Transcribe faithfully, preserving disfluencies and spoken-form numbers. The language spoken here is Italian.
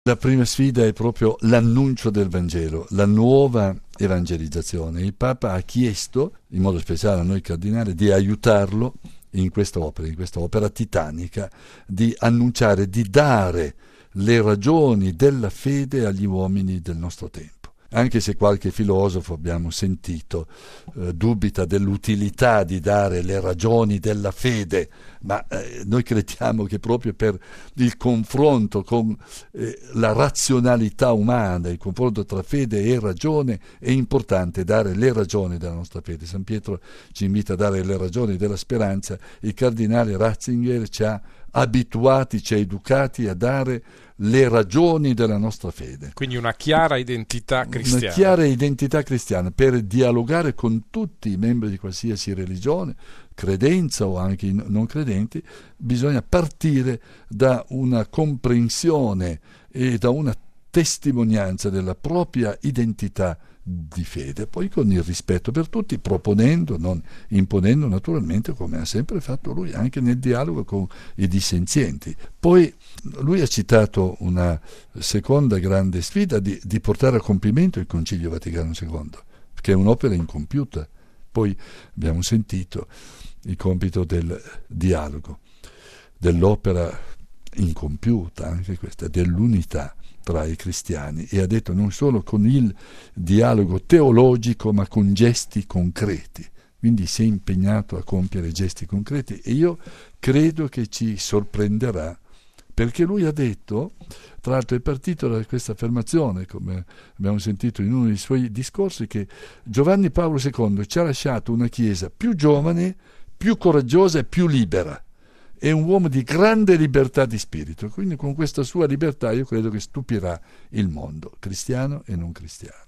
La prima sfida è proprio l'annuncio del Vangelo, la nuova evangelizzazione. Il Papa ha chiesto, in modo speciale a noi cardinali, di aiutarlo in questa opera, in questa opera titanica, di annunciare, di dare le ragioni della fede agli uomini del nostro tempo. Anche se qualche filosofo, abbiamo sentito, eh, dubita dell'utilità di dare le ragioni della fede, ma eh, noi crediamo che proprio per il confronto con eh, la razionalità umana, il confronto tra fede e ragione, è importante dare le ragioni della nostra fede. San Pietro ci invita a dare le ragioni della speranza, il cardinale Ratzinger ci ha abituati, ci ha educati a dare le ragioni della nostra fede. Quindi una chiara identità cristiana. Una chiara identità cristiana per dialogare con tutti i membri di qualsiasi religione, credenza o anche non credenti. Bisogna partire da una comprensione e da una testimonianza della propria identità di fede, poi con il rispetto per tutti, proponendo, non imponendo, naturalmente, come ha sempre fatto lui, anche nel dialogo con i dissenzienti. Poi lui ha citato una seconda grande sfida di, di portare a compimento il Concilio Vaticano secondo, che è un'opera incompiuta. Poi abbiamo sentito il compito del dialogo, dell'opera incompiuta, anche questa, dell'unità tra i cristiani, e ha detto non solo con il dialogo teologico ma con gesti concreti. Quindi si è impegnato a compiere gesti concreti, e io credo che ci sorprenderà, perché lui ha detto, tra l'altro è partito da questa affermazione, come abbiamo sentito in uno dei suoi discorsi, che Giovanni Paolo secondo ci ha lasciato una Chiesa più giovane, più coraggiosa e più libera. È un uomo di grande libertà di spirito, quindi con questa sua libertà io credo che stupirà il mondo, cristiano e non cristiano.